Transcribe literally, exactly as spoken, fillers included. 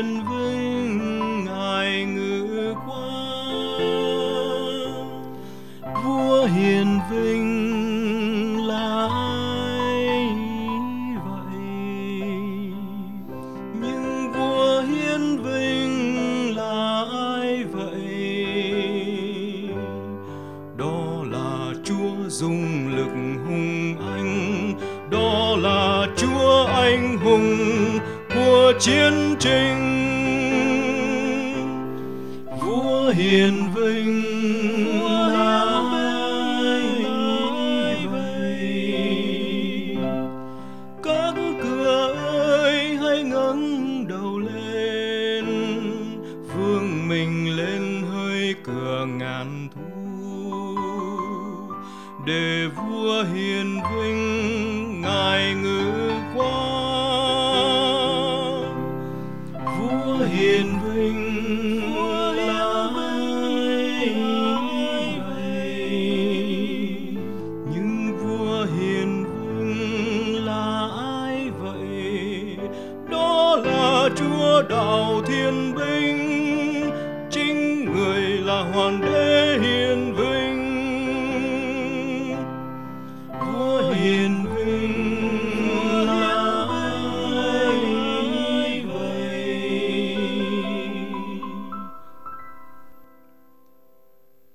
hiền vinh ngài ngự qua. Vua hiền vinh là ai vậy? Nhưng vua hiền vinh là ai vậy? Đó là Chúa dùng lực hùng anh, đó là Chúa anh hùng của chiến tranh. Vua hiền vinh là ai vậy? Các cửa ơi hãy ngẩng đầu lên, vương mình lên hơi cửa ngàn thu, để vua hiền vinh ngài ngự qua. Vua hiền vinh là ai vậy? Nhưng vua hiền vinh là ai vậy? Đó là Chúa Đạo Thiên Binh, chính người là Hoàng đế